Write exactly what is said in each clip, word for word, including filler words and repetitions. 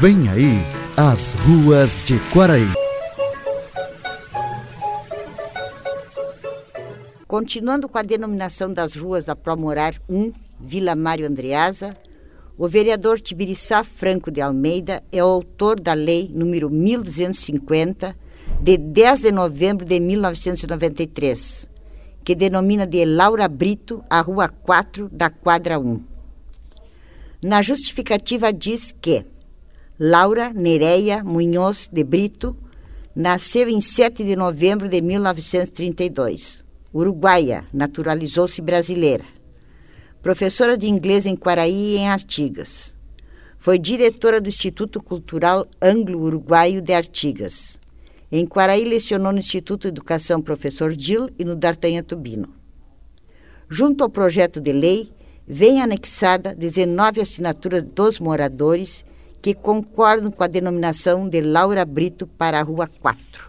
Vem aí as ruas de Quaraí. Continuando com a denominação das ruas da Promorar um, Vila Mário Andreasa, o vereador Tibiriçá Franco de Almeida é o autor da lei número mil duzentos e cinquenta, de dez de novembro de mil novecentos e noventa e três, que denomina de Laura Brito a Rua quatro da Quadra um. Na justificativa diz que Laura Nereia Munhoz de Brito nasceu em sete de novembro de mil novecentos e trinta e dois. Uruguaia, naturalizou-se brasileira. Professora de inglês em Quaraí e em Artigas. Foi diretora do Instituto Cultural Anglo-Uruguaio de Artigas. Em Quaraí lecionou no Instituto de Educação Professor Gil e no D'Artagnan Tubino. Junto ao projeto de lei, vem anexada dezenove assinaturas dos moradores que concordam com a denominação de Laura Brito para a Rua quatro.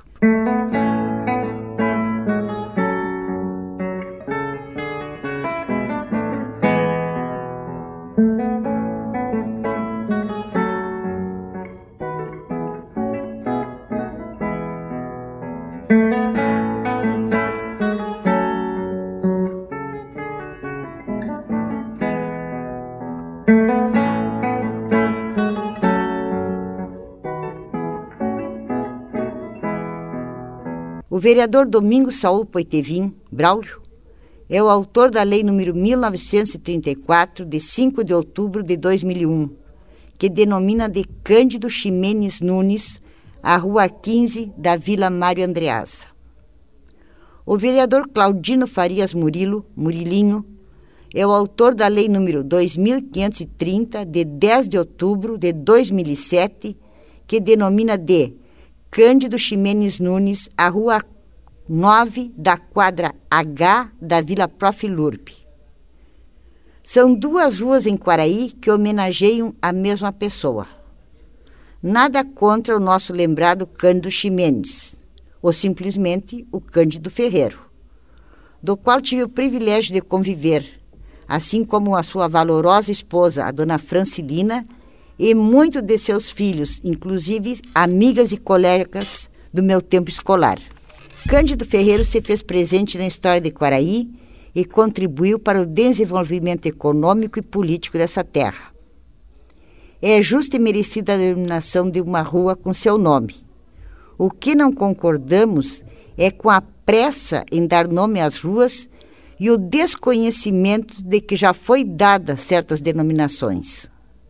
O vereador Domingos Saul Poitevin Braulio é o autor da lei número mil novecentos e trinta e quatro, de cinco de outubro de dois mil e um, que denomina de Cândido Ximenes Nunes a Rua quinze da Vila Mário Andreasa. O vereador Claudino Farias Murilo, Murilinho, é o autor da lei número dois mil quinhentos e trinta, de dez de outubro de dois mil e sete, que denomina de Cândido Ximenes Nunes a Rua nove da Quadra H da Vila Prof. Lurb. São duas ruas em Quaraí que homenageiam a mesma pessoa. Nada contra o nosso lembrado Cândido Ximenes, ou simplesmente o Cândido Ferreiro, do qual tive o privilégio de conviver, assim como a sua valorosa esposa, a dona Francilina, e muitos de seus filhos, inclusive amigas e colegas do meu tempo escolar. Cândido Ferreiro se fez presente na história de Quaraí e contribuiu para o desenvolvimento econômico e político dessa terra. É justa e merecida a denominação de uma rua com seu nome. O que não concordamos é com a pressa em dar nome às ruas e o desconhecimento de que já foi dada certas denominações.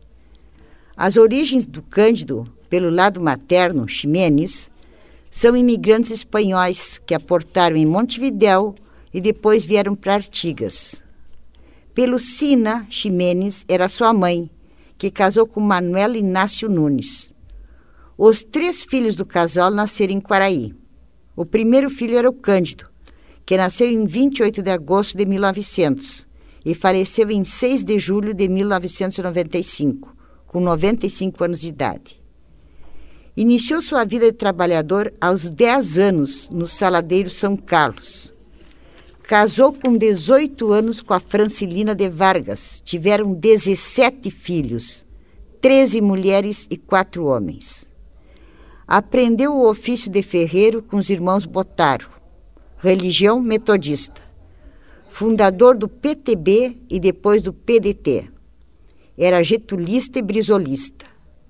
As origens do Cândido, pelo lado materno, Ximenes, são imigrantes espanhóis que aportaram em Montevidéu e depois vieram para Artigas. Pelo Sina, Ximenes era sua mãe, que casou com Manuel Inácio Nunes. Os três filhos do casal nasceram em Quaraí. O primeiro filho era o Cândido, que nasceu em vinte e oito de agosto de mil e novecentos e faleceu em seis de julho de mil novecentos e noventa e cinco. Com noventa e cinco anos de idade. Iniciou sua vida de trabalhador aos dez anos no Saladeiro São Carlos. Casou com dezoito anos com a Francilina de Vargas. Tiveram dezessete filhos, treze mulheres e quatro homens. Aprendeu o ofício de ferreiro com os irmãos Botaro, religião metodista. Fundador do P T B e depois do P D T. Era getulista e brisolista.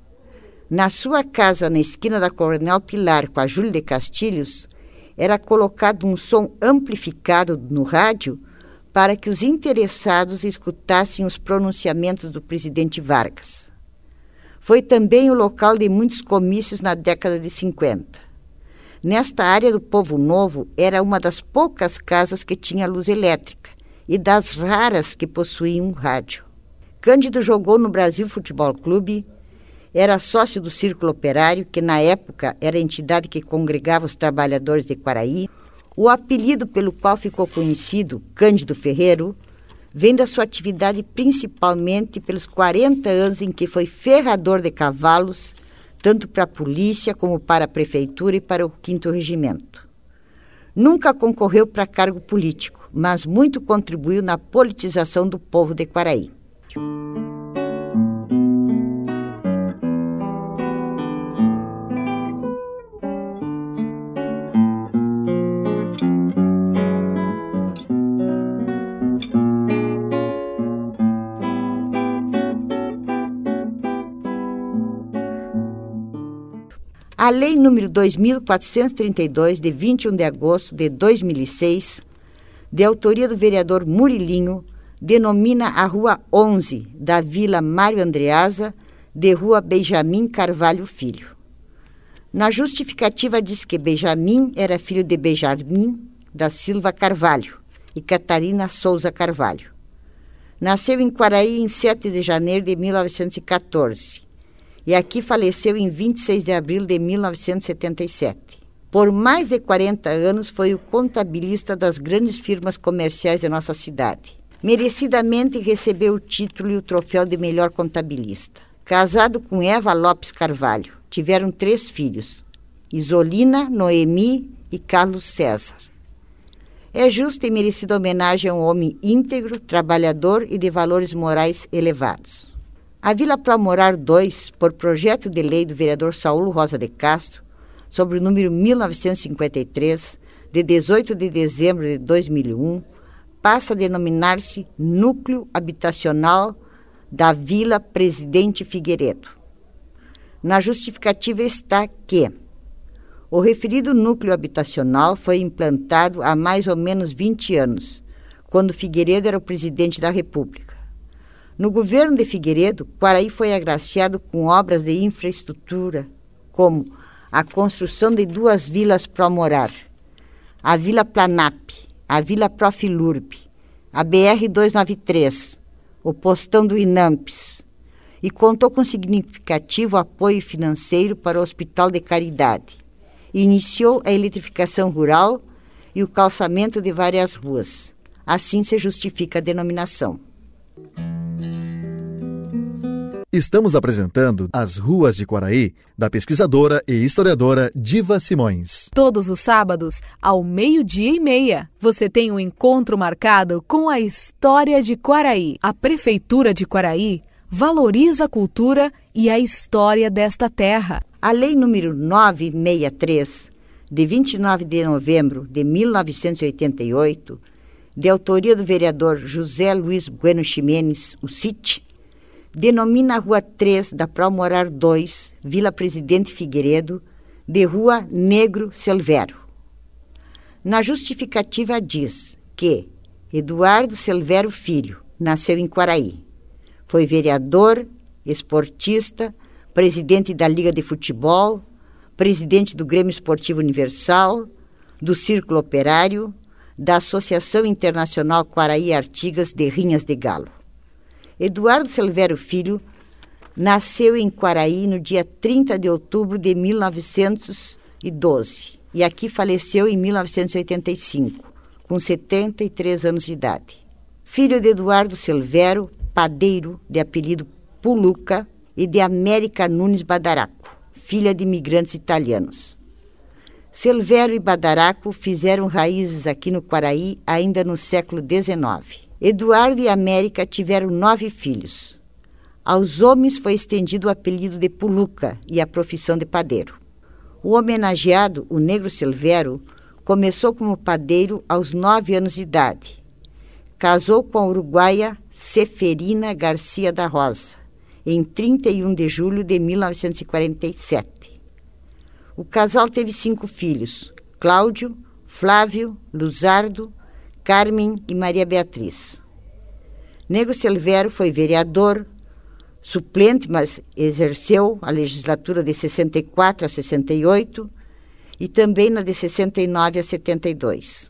Na sua casa, na esquina da Coronel Pilar, com a Júlia de Castilhos, era colocado um som amplificado no rádio para que os interessados escutassem os pronunciamentos do presidente Vargas. Foi também o local de muitos comícios na década de cinquenta. Nesta área do Povo Novo, era uma das poucas casas que tinha luz elétrica e das raras que possuíam um rádio. Cândido jogou no Brasil Futebol Clube, era sócio do Círculo Operário, que na época era a entidade que congregava os trabalhadores de Quaraí. O apelido pelo qual ficou conhecido, Cândido Ferreiro, vem da sua atividade principalmente pelos quarenta anos em que foi ferrador de cavalos, tanto para a polícia como para a prefeitura e para o quinto Regimento. Nunca concorreu para cargo político, mas muito contribuiu na politização do povo de Quaraí. A Lei número dois mil quatrocentos e trinta e dois, de vinte e um de agosto de dois mil e seis, de autoria do vereador Murilinho, denomina a Rua onze da Vila Mário Andreasa de Rua Benjamin Carvalho Filho. Na justificativa diz que Benjamin era filho de Benjamin da Silva Carvalho e Catarina Souza Carvalho. Nasceu em Quaraí em sete de janeiro de mil novecentos e quatorze e aqui faleceu em vinte e seis de abril de mil novecentos e setenta e sete. Por mais de quarenta anos foi o contabilista das grandes firmas comerciais de nossa cidade. Merecidamente recebeu o título e o troféu de melhor contabilista. Casado com Eva Lopes Carvalho, tiveram três filhos, Isolina, Noemi e Carlos César. É justa e merecida homenagem a um homem íntegro, trabalhador e de valores morais elevados. A Vila Promorar dois, por projeto de lei do vereador Saulo Rosa de Castro, sobre o número mil novecentos e cinquenta e três, de dezoito de dezembro de dois mil e um, passa a denominar-se Núcleo Habitacional da Vila Presidente Figueiredo. Na justificativa está que o referido núcleo habitacional foi implantado há mais ou menos vinte anos, quando Figueiredo era o presidente da República. No governo de Figueiredo, Quaraí foi agraciado com obras de infraestrutura, como a construção de duas vilas Promorar, a Vila Planap, a Vila Profilurb, a B R duzentos e noventa e três, o postão do INAMPS, e contou com significativo apoio financeiro para o Hospital de Caridade. Iniciou a eletrificação rural e o calçamento de várias ruas. Assim se justifica a denominação. Estamos apresentando As Ruas de Quaraí, da pesquisadora e historiadora Diva Simões. Todos os sábados, ao meio-dia e meia, você tem um encontro marcado com a história de Quaraí. A Prefeitura de Quaraí valoriza a cultura e a história desta terra. A Lei número novecentos e sessenta e três, de vinte e nove de novembro de mil novecentos e oitenta e oito, de autoria do vereador José Luiz Bueno Ximenes, o C I T, denomina a Rua três da Promorar dois, Vila Presidente Figueiredo, de Rua Negro Selvero. Na justificativa diz que Eduardo Selvero Filho nasceu em Quaraí. Foi vereador, esportista, presidente da Liga de Futebol, presidente do Grêmio Esportivo Universal, do Círculo Operário, da Associação Internacional Quaraí Artigas de Rinhas de Galo. Eduardo Selvero Filho nasceu em Quaraí no dia trinta de outubro de mil novecentos e doze e aqui faleceu em mil novecentos e oitenta e cinco, com setenta e três anos de idade. Filho de Eduardo Selvero, padeiro, de apelido Puluca, e de América Nunes Badaraco, filha de imigrantes italianos. Selvero e Badaraco fizeram raízes aqui no Quaraí ainda no século dezenove. Eduardo e América tiveram nove filhos. Aos homens foi estendido o apelido de Puluca e a profissão de padeiro. O homenageado, o negro Selvero, começou como padeiro aos nove anos de idade. Casou com a uruguaia Seferina Garcia da Rosa, em trinta e um de julho de mil novecentos e quarenta e sete. O casal teve cinco filhos, Cláudio, Flávio, Luzardo, Carmen e Maria Beatriz. Negro Selvero foi vereador, suplente, mas exerceu a legislatura de sessenta e quatro a sessenta e oito e também na de sessenta e nove a setenta e dois.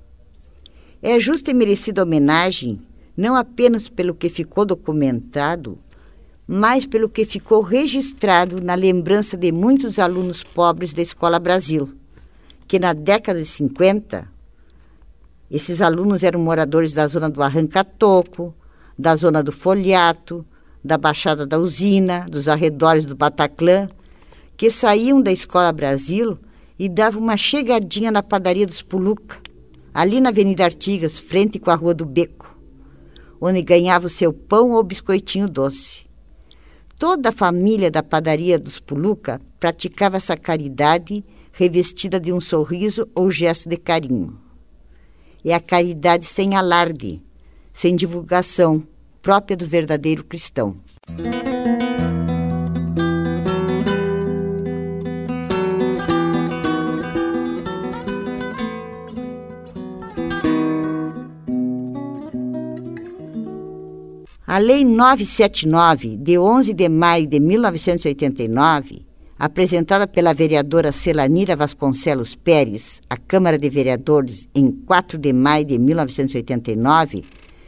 É justa e merecida homenagem, não apenas pelo que ficou documentado, mas pelo que ficou registrado na lembrança de muitos alunos pobres da Escola Brasil, que na década de cinquenta, esses alunos eram moradores da zona do Arranca-Toco, da zona do Folhato, da Baixada da Usina, dos arredores do Bataclan, que saíam da Escola Brasil e davam uma chegadinha na padaria dos Puluca, ali na Avenida Artigas, frente com a Rua do Beco, onde ganhava o seu pão ou biscoitinho doce. Toda a família da padaria dos Puluca praticava essa caridade revestida de um sorriso ou gesto de carinho. É a caridade sem alarde, sem divulgação, própria do verdadeiro cristão. A Lei novecentos e setenta e nove, de onze de maio de mil novecentos e oitenta e nove, apresentada pela vereadora Celanira Vasconcelos Pérez à Câmara de Vereadores em quatro de maio de mil novecentos e oitenta e nove,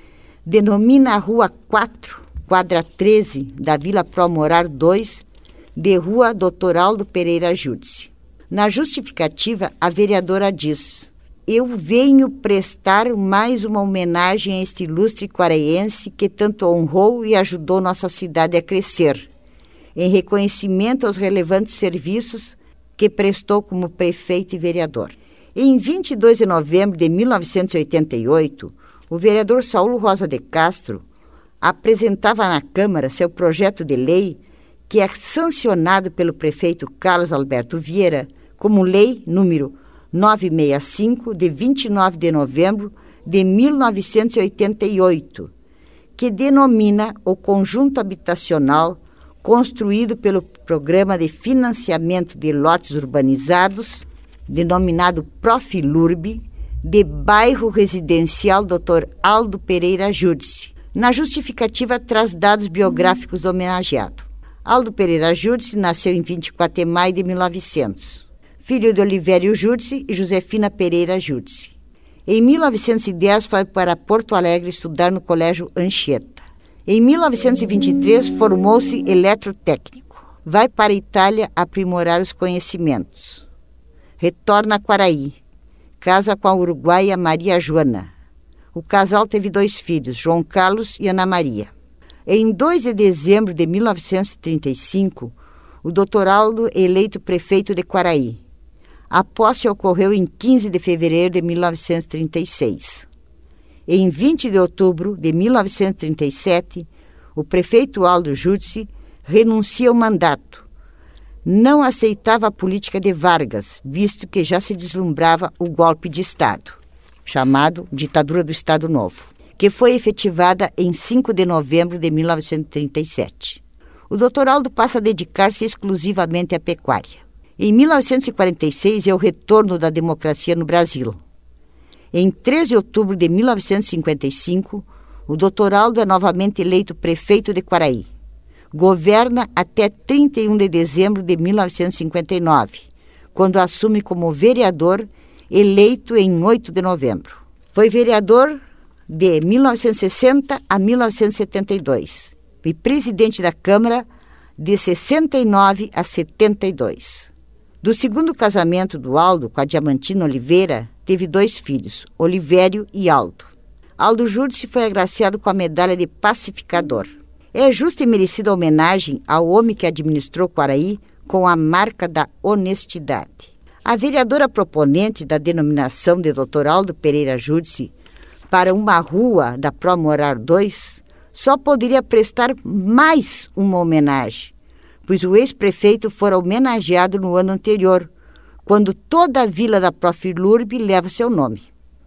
denomina a Rua quatro, quadra treze, da Vila Pro Morar dois, de Rua doutor Aldo Pereira Júdice. Na justificativa, a vereadora diz: eu venho prestar mais uma homenagem a este ilustre quaraense que tanto honrou e ajudou nossa cidade a crescer, em reconhecimento aos relevantes serviços que prestou como prefeito e vereador. Em vinte e dois de novembro de mil novecentos e oitenta e oito, o vereador Saulo Rosa de Castro apresentava na Câmara seu projeto de lei, que é sancionado pelo prefeito Carlos Alberto Vieira como Lei número novecentos e sessenta e cinco, de vinte e nove de novembro de mil novecentos e oitenta e oito, que denomina o conjunto habitacional construído pelo Programa de Financiamento de Lotes Urbanizados, denominado Profilurb, de bairro residencial doutor Aldo Pereira Júdice. Na justificativa traz dados biográficos do homenageado. Aldo Pereira Júdice nasceu em vinte e quatro de maio de mil e novecentos. Filho de Olivério Júdice e Josefina Pereira Júdice. Em mil novecentos e dez foi para Porto Alegre estudar no Colégio Anchieta. Em mil novecentos e vinte e três formou-se eletrotécnico. Vai para a Itália aprimorar os conhecimentos. Retorna a Quaraí. Casa com a uruguaia Maria Joana. O casal teve dois filhos, João Carlos e Ana Maria. Em dois de dezembro de mil novecentos e trinta e cinco, o doutor Aldo é eleito prefeito de Quaraí. A posse ocorreu em quinze de fevereiro de mil novecentos e trinta e seis. Em vinte de outubro de mil novecentos e trinta e sete, o prefeito Aldo Júdice renuncia ao mandato. Não aceitava a política de Vargas, visto que já se deslumbrava o golpe de Estado, chamado Ditadura do Estado Novo, que foi efetivada em cinco de novembro de mil novecentos e trinta e sete. O doutor Aldo passa a dedicar-se exclusivamente à pecuária. Em mil novecentos e quarenta e seis é o retorno da democracia no Brasil. Em três de outubro de mil novecentos e cinquenta e cinco, o doutor Aldo é novamente eleito prefeito de Quaraí. Governa até trinta e um de dezembro de mil novecentos e cinquenta e nove, quando assume como vereador, eleito em oito de novembro. Foi vereador de mil novecentos e sessenta a mil novecentos e setenta e dois e presidente da Câmara de sessenta e nove a setenta e dois. Do segundo casamento do Aldo com a Diamantina Oliveira, teve dois filhos, Olivério e Aldo. Aldo Júdice foi agraciado com a medalha de pacificador. É justa e merecida homenagem ao homem que administrou Quaraí com a marca da honestidade. A vereadora proponente da denominação de doutor Aldo Pereira Júdice para uma rua da Pro Morar dois só poderia prestar mais uma homenagem, pois o ex-prefeito fora homenageado no ano anterior, quando toda a vila da Profilurb leva seu nome.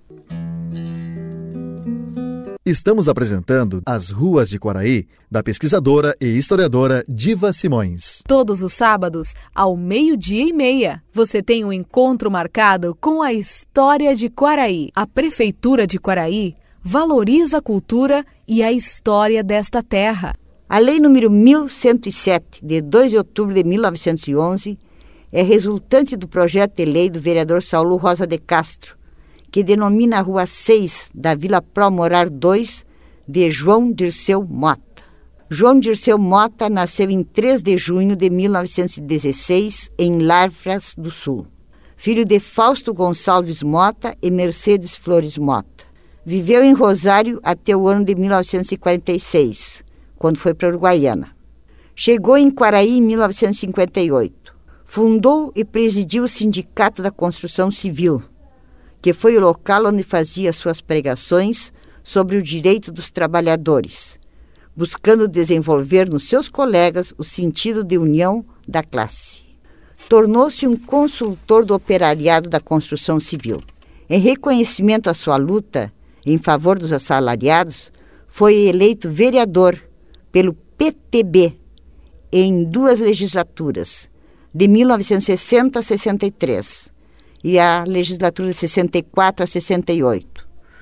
Estamos apresentando As Ruas de Quaraí, da pesquisadora e historiadora Diva Simões. Todos os sábados, ao meio-dia e meia, você tem um encontro marcado com a história de Quaraí. A Prefeitura de Quaraí valoriza a cultura e a história desta terra. A Lei número mil cento e sete, de dois de outubro de mil novecentos e onze, é resultante do projeto de lei do vereador Saulo Rosa de Castro, que denomina a Rua seis da Vila Pro Morar dois, de João Dirceu Mota. João Dirceu Mota nasceu em três de junho de mil novecentos e dezesseis, em Lavras do Sul. Filho de Fausto Gonçalves Mota e Mercedes Flores Mota. Viveu em Rosário até o ano de mil novecentos e quarenta e seis, quando foi para Uruguaiana. Chegou em Quaraí em mil novecentos e cinquenta e oito. Fundou e presidiu o Sindicato da Construção Civil, que foi o local onde fazia suas pregações sobre o direito dos trabalhadores, buscando desenvolver nos seus colegas o sentido de união da classe. Tornou-se um consultor do operariado da construção civil. Em reconhecimento à sua luta em favor dos assalariados, foi eleito vereador pelo P T B em duas legislaturas, de mil novecentos e sessenta a sessenta e três, e a legislatura de sessenta e quatro a sessenta e oito.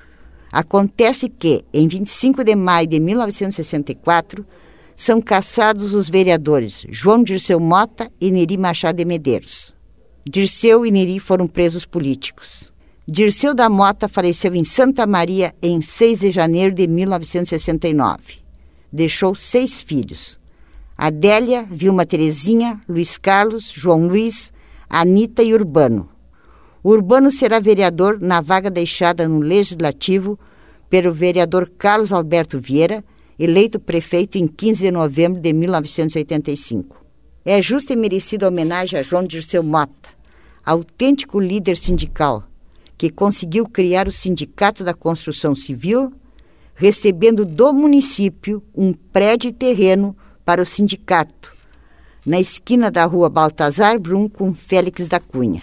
Acontece que, em vinte e cinco de maio de mil novecentos e sessenta e quatro, são cassados os vereadores João Dirceu Mota e Neri Machado de Medeiros. Dirceu e Neri foram presos políticos. Dirceu da Mota faleceu em Santa Maria em seis de janeiro de mil novecentos e sessenta e nove. Deixou seis filhos: Adélia, Vilma Terezinha, Luiz Carlos, João Luiz, Anita e Urbano. Urbano será vereador na vaga deixada no Legislativo pelo vereador Carlos Alberto Vieira, eleito prefeito em quinze de novembro de mil novecentos e oitenta e cinco. É justa e merecida homenagem a João Dirceu Mota, autêntico líder sindical, que conseguiu criar o Sindicato da Construção Civil, recebendo do município um prédio e terreno para o sindicato, na esquina da rua Baltazar Brum com Félix da Cunha.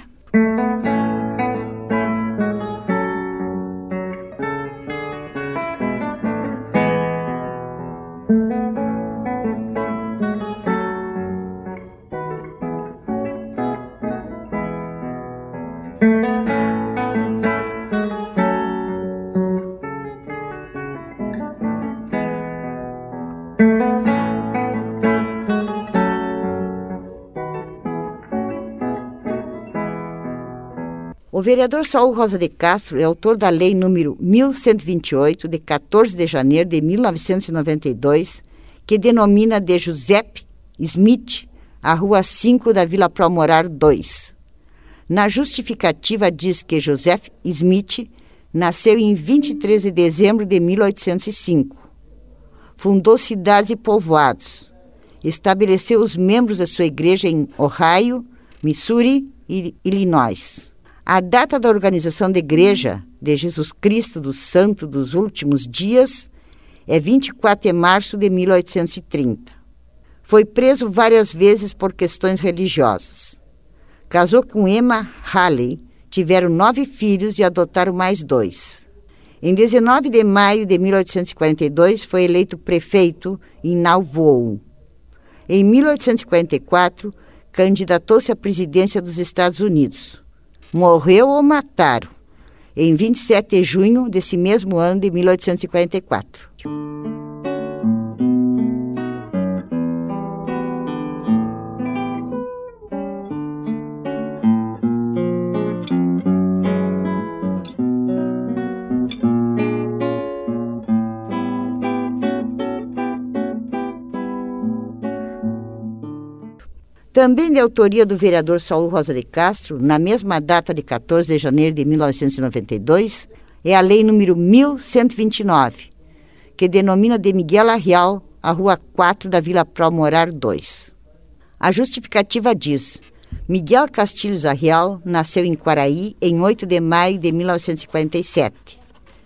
O vereador Saul Rosa de Castro é autor da lei número mil cento e vinte e oito, de quatorze de janeiro de mil novecentos e noventa e dois, que denomina de Giuseppe Smith a Rua cinco da Vila Promorar dois. Na justificativa diz que Joseph Smith nasceu em vinte e três de dezembro de mil oitocentos e cinco. Fundou cidades e povoados. Estabeleceu os membros da sua igreja em Ohio, Missouri e Illinois. A data da organização da Igreja de Jesus Cristo do Santo dos Últimos Dias é vinte e quatro de março de mil oitocentos e trinta. Foi preso várias vezes por questões religiosas. Casou com Emma Halley, tiveram nove filhos e adotaram mais dois. Em dezenove de maio de mil oitocentos e quarenta e dois, foi eleito prefeito em Nauvoo. Em mil oitocentos e quarenta e quatro, candidatou-se à presidência dos Estados Unidos. Morreu ou mataram, em vinte e sete de junho desse mesmo ano de mil oitocentos e quarenta e quatro. Também de autoria do vereador Saul Rosa de Castro, na mesma data de quatorze de janeiro de mil novecentos e noventa e dois, é a lei número mil cento e vinte e nove, que denomina de Miguel Arrial a Rua quatro da Vila Promorar dois. A justificativa diz: Miguel Castilhos Arrial nasceu em Quaraí em oito de maio de mil novecentos e quarenta e sete.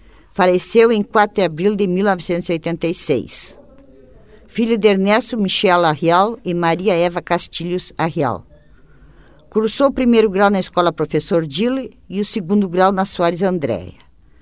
Faleceu em quatro de abril de mil novecentos e oitenta e seis. Filho de Ernesto Michel Arrial e Maria Eva Castilhos Arrial. Cursou o primeiro grau na Escola Professor Dille e o segundo grau na Soares Andréa.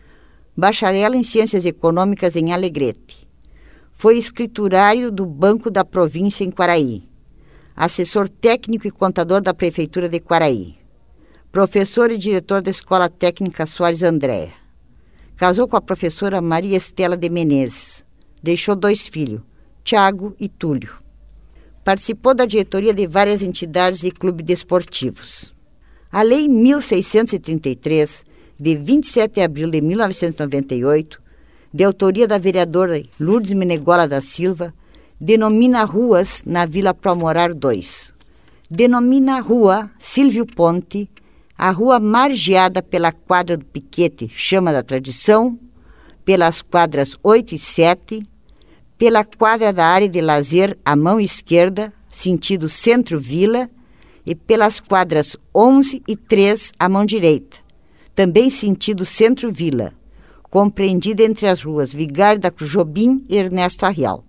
Bacharel em Ciências Econômicas em Alegrete. Foi escriturário do Banco da Província em Quaraí. Assessor técnico e contador da Prefeitura de Quaraí. Professor e diretor da Escola Técnica Soares Andréa. Casou com a professora Maria Estela de Menezes. Deixou dois filhos, Tiago e Túlio. Participou da diretoria de várias entidades e clubes desportivos. A Lei mil seiscentos e trinta e três, de vinte e sete de abril de mil novecentos e noventa e oito, de autoria da vereadora Lourdes Menegola da Silva, denomina ruas na Vila Promorar dois. Denomina a Rua Silvio Ponte, a rua margeada pela quadra do Piquete Chama da Tradição, pelas quadras oito e sete, pela quadra da área de lazer à mão esquerda, sentido centro-vila, e pelas quadras onze e três à mão direita, também sentido centro-vila, compreendida entre as ruas Vigário da Cruz Jobim e Ernesto Arrial.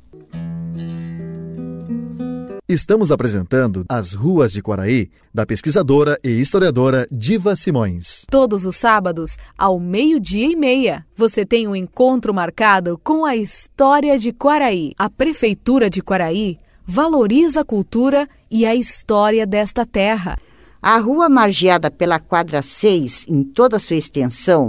Estamos apresentando As Ruas de Quaraí, da pesquisadora e historiadora Diva Simões. Todos os sábados, ao meio-dia e meia, você tem um encontro marcado com a história de Quaraí. A Prefeitura de Quaraí valoriza a cultura e a história desta terra. A rua margeada pela quadra seis, em toda a sua extensão,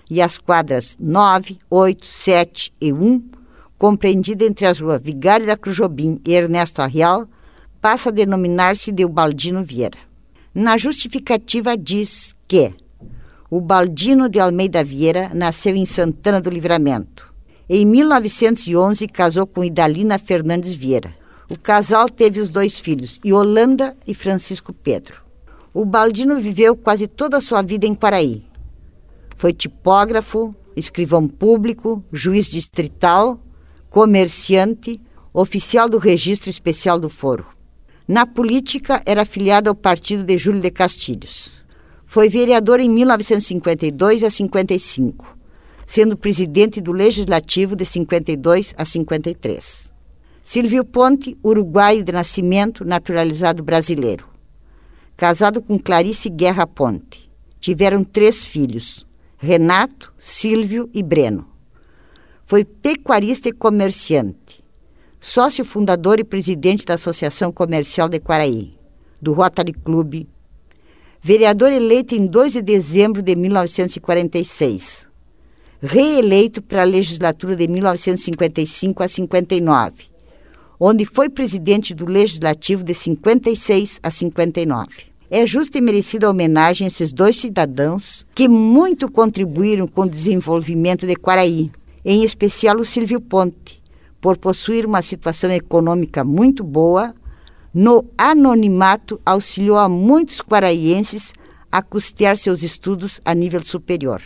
e as quadras nove, oito, sete e um, compreendida entre as ruas Vigário da Cruz Jobim e Ernesto Arrial, passa a denominar-se de Ubaldino Vieira. Na justificativa diz que Ubaldino de Almeida Vieira nasceu em Santana do Livramento. Em mil novecentos e onze, casou com Idalina Fernandes Vieira. O casal teve os dois filhos, Yolanda e Francisco Pedro. Ubaldino viveu quase toda a sua vida em Quaraí. Foi tipógrafo, escrivão público, juiz distrital, comerciante, oficial do Registro Especial do Foro. Na política, era afiliado ao partido de Júlio de Castilhos. Foi vereador em mil novecentos e cinquenta e dois a cinquenta e cinco, sendo presidente do Legislativo de cinquenta e dois a cinquenta e três. Silvio Ponte, uruguaio de nascimento, naturalizado brasileiro. Casado com Clarice Guerra Ponte. Tiveram três filhos, Renato, Silvio e Breno. Foi pecuarista e comerciante. Sócio fundador e presidente da Associação Comercial de Quaraí, do Rotary Club. Vereador eleito em dois de dezembro de mil novecentos e quarenta e seis. Reeleito para a legislatura de mil novecentos e cinquenta e cinco a cinquenta e nove, onde foi presidente do Legislativo de cinquenta e seis a cinquenta e nove. É justa e merecida a homenagem a esses dois cidadãos que muito contribuíram com o desenvolvimento de Quaraí, em especial o Silvio Ponte, por possuir uma situação econômica muito boa. No anonimato, auxiliou a muitos quaraíenses a custear seus estudos a nível superior.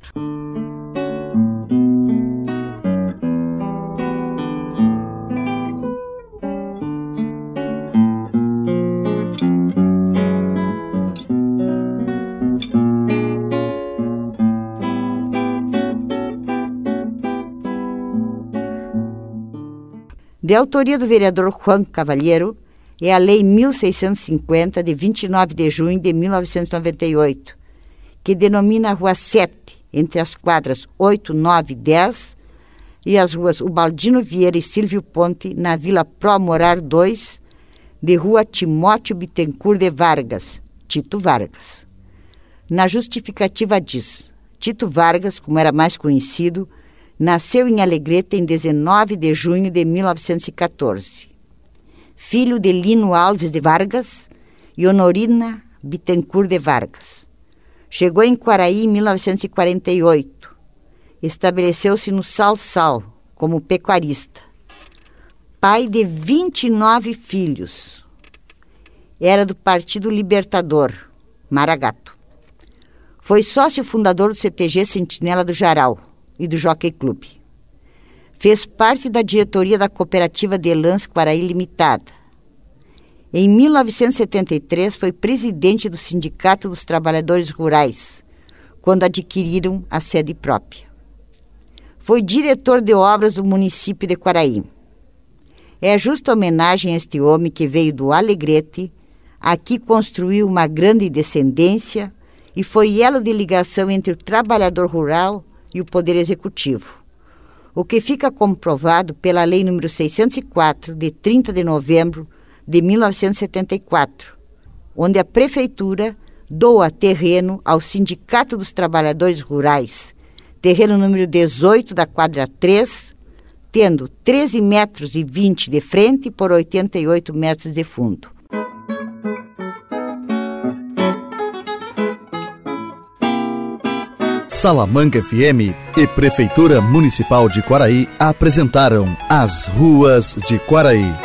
De autoria do vereador Juan Cavalheiro, é a Lei mil seiscentos e cinquenta, de vinte e nove de junho de mil novecentos e noventa e oito, que denomina a Rua sete, entre as quadras oito, nove e dez, e as ruas Ubaldino Vieira e Silvio Ponte, na Vila Pro Morar dois, de Rua Timóteo Bittencourt de Vargas, Tito Vargas. Na justificativa diz: Tito Vargas, como era mais conhecido, nasceu em Alegrete em dezenove de junho de mil novecentos e catorze. Filho de Lino Alves de Vargas e Honorina Bittencourt de Vargas. Chegou em Quaraí em mil novecentos e quarenta e oito. Estabeleceu-se no Sal-Sal como pecuarista. Pai de vinte e nove filhos. Era do Partido Libertador, Maragato. Foi sócio fundador do C T G Sentinela do Jaral e do Jockey Club. Fez parte da diretoria da Cooperativa de Lãs Quaraí Limitada. Em mil novecentos e setenta e três, foi presidente do Sindicato dos Trabalhadores Rurais, quando adquiriram a sede própria. Foi diretor de obras do município de Quaraí. É justa homenagem a este homem que veio do Alegrete, aqui construiu uma grande descendência e foi elo de ligação entre o trabalhador rural e o Poder Executivo, o que fica comprovado pela Lei número seiscentos e quatro, de trinta de novembro de mil novecentos e setenta e quatro, onde a Prefeitura doa terreno ao Sindicato dos Trabalhadores Rurais, terreno número dezoito da quadra três, tendo treze metros e vinte de frente por oitenta e oito metros de fundo. Salamanca F M e Prefeitura Municipal de Quaraí apresentaram As Ruas de Quaraí.